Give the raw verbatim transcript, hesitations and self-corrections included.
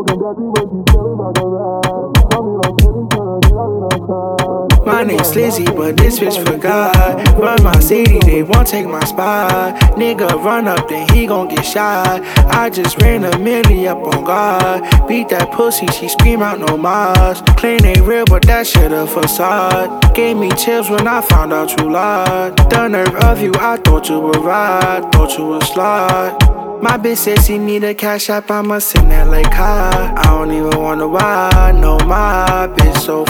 My name's Slizzy, but this bitch forgot. Run my city, they won't take my spot. Nigga run up, then he gon' get shot. I just ran a milli up on God. Beat that pussy, she scream out no mas. Claim they real, but that shit a facade. Gave me chills when I found out you lied. The nerve of you, I thought you were right. Thought you would slide. My bitch said she need a cash app, I'ma send that like high. I don't even wonder why, no my bitch so